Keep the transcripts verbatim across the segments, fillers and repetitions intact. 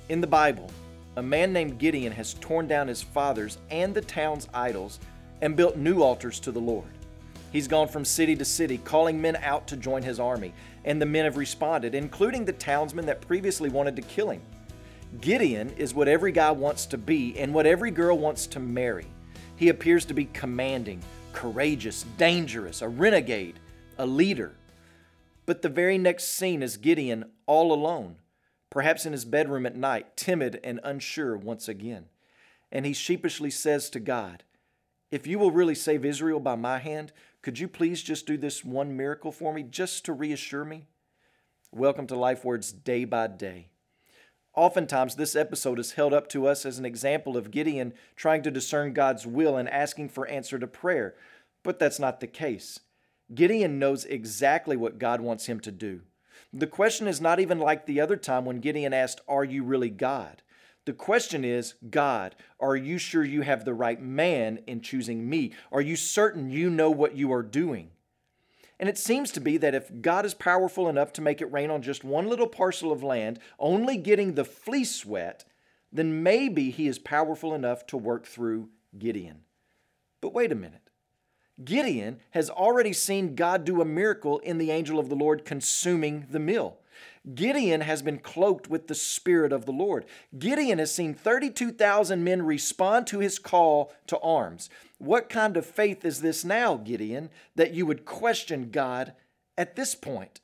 In the Bible, a man named Gideon has torn down his father's and the town's idols and built new altars to the Lord. He's gone from city to city, calling men out to join his army, and the men have responded, including the townsmen that previously wanted to kill him. Gideon is what every guy wants to be and what every girl wants to marry. He appears to be commanding, courageous, dangerous, a renegade, a leader. But the very next scene is Gideon all alone, perhaps in his bedroom at night, timid and unsure once again. And he sheepishly says to God, "If you will really save Israel by my hand, could you please just do this one miracle for me, just to reassure me?" Welcome to Life Words Day by Day. Oftentimes, this episode is held up to us as an example of Gideon trying to discern God's will and asking for answer to prayer, but that's not the case. Gideon knows exactly what God wants him to do. The question is not even like the other time when Gideon asked, "Are you really God?" The question is, "God, are you sure you have the right man in choosing me? Are you certain you know what you are doing?" And it seems to be that if God is powerful enough to make it rain on just one little parcel of land, only getting the fleece wet, then maybe he is powerful enough to work through Gideon. But wait a minute. Gideon has already seen God do a miracle in the angel of the Lord consuming the meal. Gideon has been cloaked with the Spirit of the Lord. Gideon has seen thirty-two thousand men respond to his call to arms. What kind of faith is this now, Gideon, that you would question God at this point?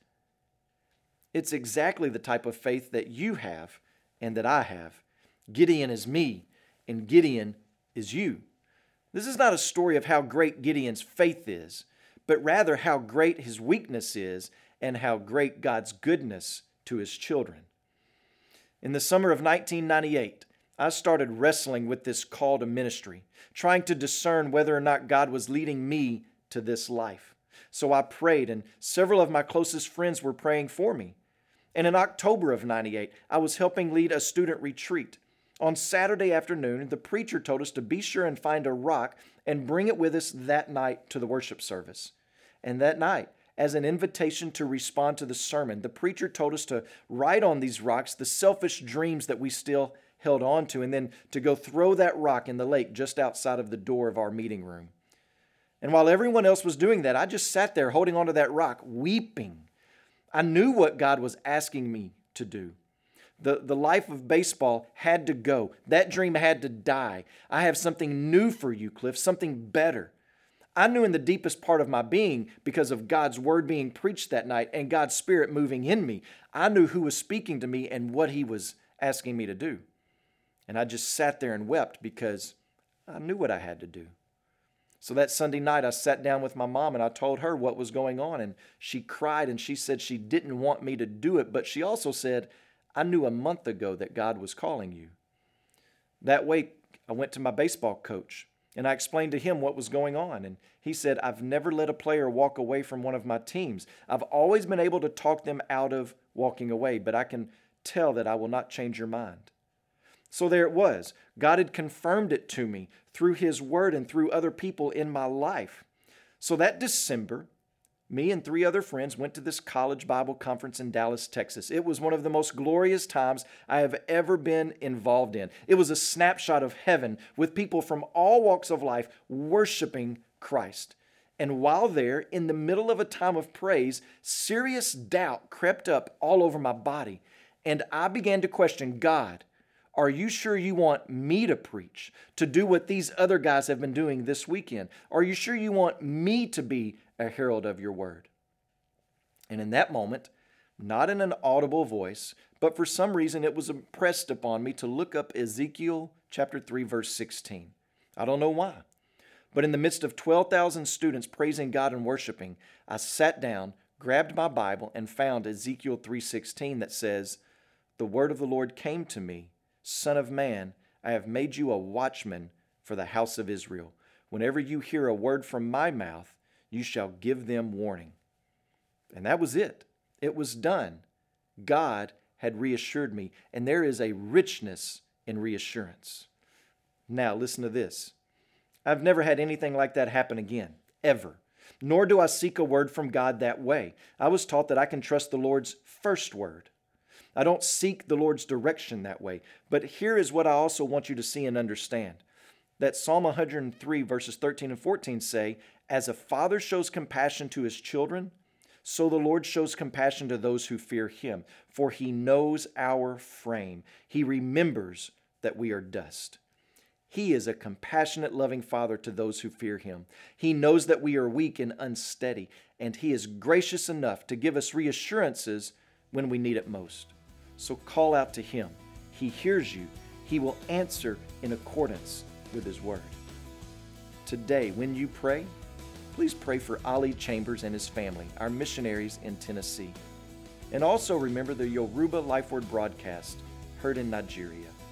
It's exactly the type of faith that you have and that I have. Gideon is me, and Gideon is you. This is not a story of how great Gideon's faith is, but rather how great his weakness is and how great God's goodness to his children. In the summer of nineteen ninety-eight, I started wrestling with this call to ministry, trying to discern whether or not God was leading me to this life. So I prayed, and several of my closest friends were praying for me. And in October of ninety-eight, I was helping lead a student retreat. On Saturday afternoon, the preacher told us to be sure and find a rock and bring it with us that night to the worship service. And that night, as an invitation to respond to the sermon, the preacher told us to write on these rocks the selfish dreams that we still held on to, and then to go throw that rock in the lake just outside of the door of our meeting room. And while everyone else was doing that, I just sat there holding onto that rock, weeping. I knew what God was asking me to do. The, the life of baseball had to go. That dream had to die. I have something new for you, Cliff, something better. I knew in the deepest part of my being, because of God's word being preached that night and God's Spirit moving in me, I knew who was speaking to me and what He was asking me to do. And I just sat there and wept because I knew what I had to do. So that Sunday night, I sat down with my mom and I told her what was going on. And she cried and she said she didn't want me to do it, but she also said, "I knew a month ago that God was calling you." That week, I went to my baseball coach and I explained to him what was going on. And he said, "I've never let a player walk away from one of my teams. I've always been able to talk them out of walking away, but I can tell that I will not change your mind." So there it was. God had confirmed it to me through His Word and through other people in my life. So that December, me and three other friends went to this college Bible conference in Dallas, Texas. It was one of the most glorious times I have ever been involved in. It was a snapshot of heaven with people from all walks of life worshiping Christ. And while there, in the middle of a time of praise, serious doubt crept up all over my body. And I began to question, "God, are you sure you want me to preach, to do what these other guys have been doing this weekend? Are you sure you want me to be a herald of your word?" And in that moment, not in an audible voice, but for some reason it was impressed upon me to look up Ezekiel chapter three, verse sixteen. I don't know why, but in the midst of twelve thousand students praising God and worshiping, I sat down, grabbed my Bible, and found Ezekiel three sixteen that says, "The word of the Lord came to me, Son of man, I have made you a watchman for the house of Israel. Whenever you hear a word from my mouth, you shall give them warning." And that was it. It was done. God had reassured me, and there is a richness in reassurance. Now, listen to this. I've never had anything like that happen again, ever. Nor do I seek a word from God that way. I was taught that I can trust the Lord's first word. I don't seek the Lord's direction that way. But here is what I also want you to see and understand. That Psalm one hundred three verses thirteen and fourteen say, as a father shows compassion to his children, so the Lord shows compassion to those who fear him. For he knows our frame. He remembers that we are dust. He is a compassionate, loving Father to those who fear him. He knows that we are weak and unsteady, and he is gracious enough to give us reassurances when we need it most. So call out to him. He hears you. He will answer in accordance with his word. Today, when you pray, please pray for Ali Chambers and his family, our missionaries in Tennessee. And also remember the Yoruba Life Word broadcast heard in Nigeria.